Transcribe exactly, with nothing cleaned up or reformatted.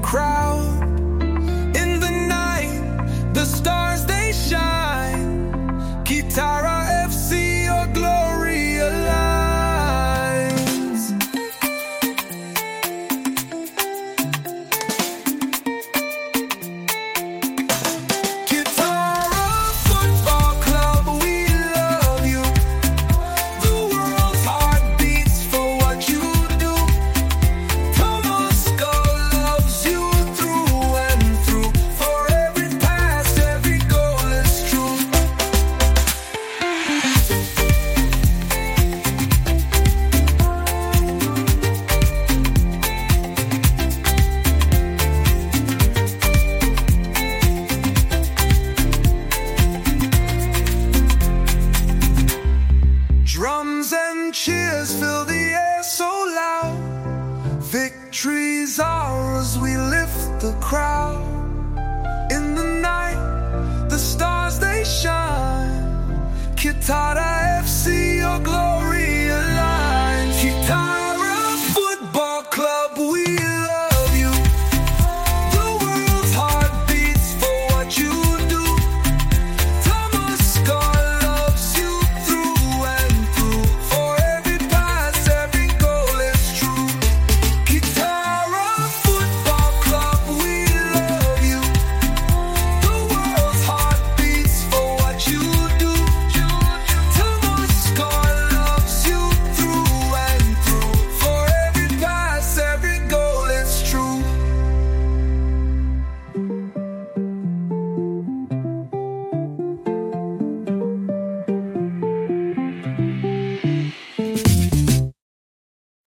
crowd. In the night, the stars they shine. Kitara F C, your glory aligns. Kitara Football Club, we love you. The world's heart beats for what you do. Tomoska loves you through and through. For every pass, every goal is true. Drums and cheers fill the air so loud. Victory's ours, we lift the crowd. In the night, the stars they shine. Kitara F C, your glory aligns. Kitara